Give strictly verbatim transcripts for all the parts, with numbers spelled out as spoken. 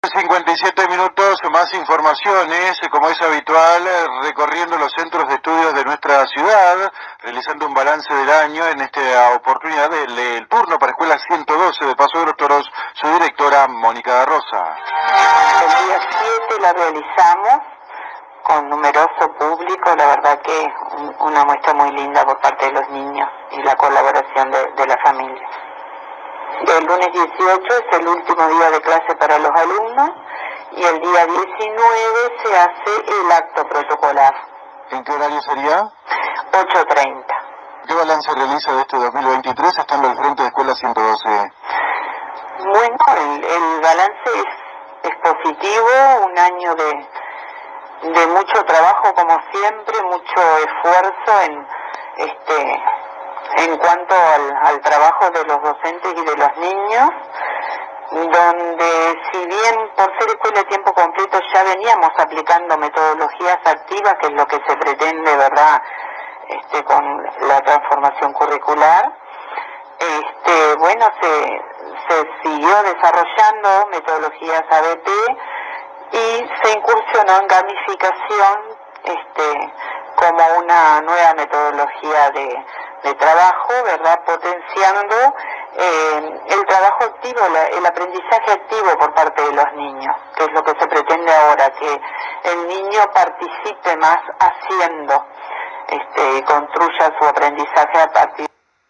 cincuenta y siete minutos, más informaciones, como es habitual, recorriendo los centros de estudios de nuestra ciudad, realizando un balance del año, en esta oportunidad del, del turno para Escuela ciento doce de Paso de los Toros, su directora Mónica da Rosa. El día siete la realizamos con numeroso público, la verdad que una muestra muy linda por parte de los niños y la colaboración de, de la familia. El lunes dieciocho es el último día de clase para los alumnos y el día diecinueve se hace el acto protocolar. ¿En qué horario sería? ocho treinta. ¿Qué balance realiza de este dos mil veintitrés estando al frente de Escuela ciento doce? Bueno, el, el balance es, es positivo, un año de, de mucho trabajo como siempre, mucho esfuerzo en este... en cuanto al, al trabajo de los docentes y de los niños, donde si bien por ser escuela de tiempo completo ya veníamos aplicando metodologías activas, que es lo que se pretende, ¿verdad?, este, con la transformación curricular, este, bueno, se, se siguió desarrollando metodologías A B P y se incursionó en gamificación este, como una nueva metodología de de trabajo, ¿verdad?, potenciando eh, el trabajo activo, la, el aprendizaje activo por parte de los niños, que es lo que se pretende ahora, que el niño participe más haciendo, este, construya su aprendizaje a partir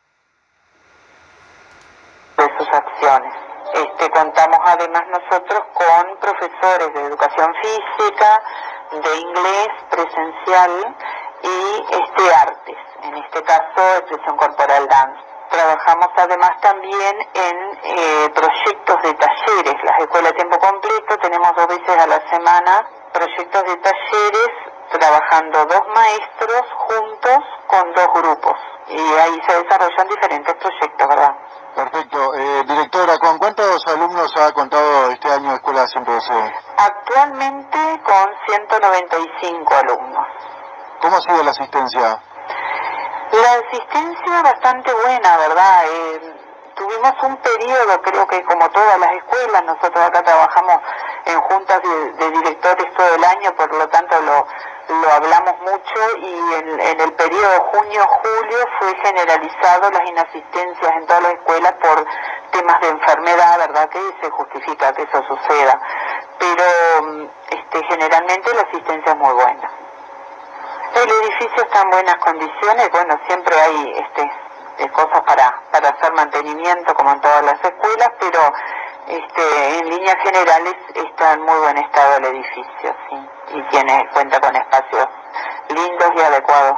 de sus acciones. Este, contamos además nosotros con profesores de educación física, de inglés presencial y este artes, en este caso expresión corporal dance. Trabajamos además también en eh, proyectos de talleres. Las escuelas de tiempo completo tenemos dos veces a la semana proyectos de talleres, trabajando dos maestros juntos con dos grupos, y ahí se desarrollan diferentes proyectos, ¿verdad? Perfecto. Eh, directora, ¿con cuántos alumnos ha contado este año Escuela ciento doce? Actualmente con ciento noventa y cinco alumnos. ¿Cómo ha sido la asistencia? La asistencia bastante buena, ¿verdad? Eh, tuvimos un periodo, creo que como todas las escuelas, nosotros acá trabajamos en juntas de, de directores todo el año, por lo tanto lo, lo hablamos mucho, y en, en el periodo junio-julio fue generalizado las inasistencias en todas las escuelas por temas de enfermedad, ¿verdad?, que se justifica que eso suceda, pero este, generalmente la asistencia es muy buena. El edificio está en buenas condiciones, bueno, siempre hay este, eh, cosas para, para hacer mantenimiento como en todas las escuelas, pero este, en líneas generales está en muy buen estado el edificio, sí, y tiene, cuenta con espacios lindos y adecuados.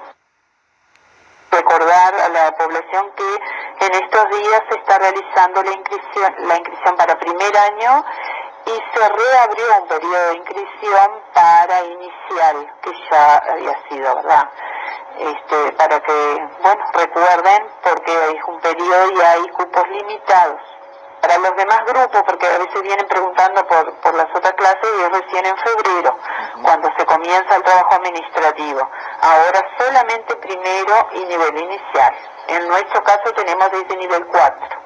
Recordar a la población que en estos días se está realizando la inscripción, la inscripción para primer año, y se reabrió un periodo de inscripción para inicial, que ya había sido, ¿verdad? Este, para que, bueno, recuerden, porque es un periodo y hay cupos limitados. Para los demás grupos, porque a veces vienen preguntando por, por las otras clases, y es recién en febrero, uh-huh, cuando se comienza el trabajo administrativo. Ahora solamente primero y nivel inicial. En nuestro caso tenemos desde nivel cuatro.